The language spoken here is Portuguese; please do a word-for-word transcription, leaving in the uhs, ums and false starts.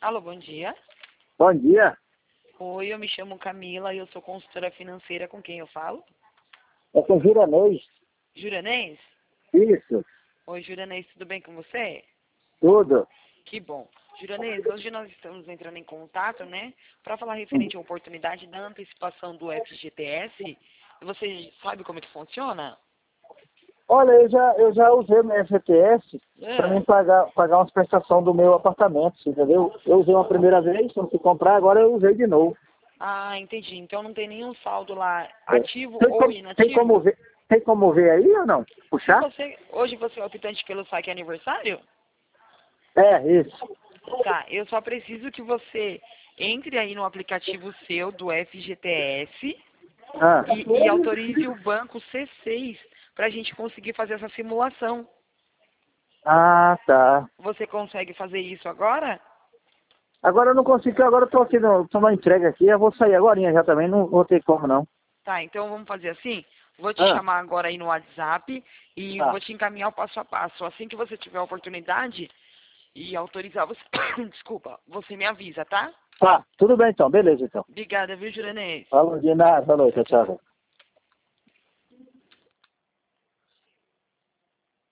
Alô, bom dia. Bom dia. Oi, eu me chamo Camila e eu sou consultora financeira. Com quem eu falo? É com Juranês. Juranês? Isso, Oi, Juranês, tudo bem com você? tudo. Que bom. Juranês, hoje nós estamos entrando em contato, né, para falar referente à oportunidade da antecipação do F G T S. E você sabe como é que funciona? Olha, eu já, eu já usei o meu F G T S para É. mim pagar, pagar umas prestações do meu apartamento, entendeu? Eu usei uma primeira vez, quando fui comprar, agora eu usei de novo. Ah, entendi. Então não tem nenhum saldo lá É. ativo Tem, ou como, tem, como inativo? ver, tem como ver aí ou não? Se Puxar? você, hoje você é optante pelo saque aniversário? É, isso. Tá, eu só preciso que você entre aí no aplicativo seu do F G T S Ah, e, e autorize o banco C seis para a gente conseguir fazer essa simulação. ah, tá. Você consegue fazer isso agora? Agora eu não consigo, porque agora eu tô aqui, no, tô na entrega aqui, eu vou sair agora já também, não vou ter como não. Tá, então vamos fazer assim. Vou te Ah, chamar agora aí no WhatsApp e tá. vou te encaminhar o passo a passo. Assim que você tiver a oportunidade e autorizar você, desculpa, você me avisa, tá? Tá, tudo bem então, beleza então. Obrigada, viu, Juranês? Falou de nada, falou, Tchau, tchau, tchau. tchau.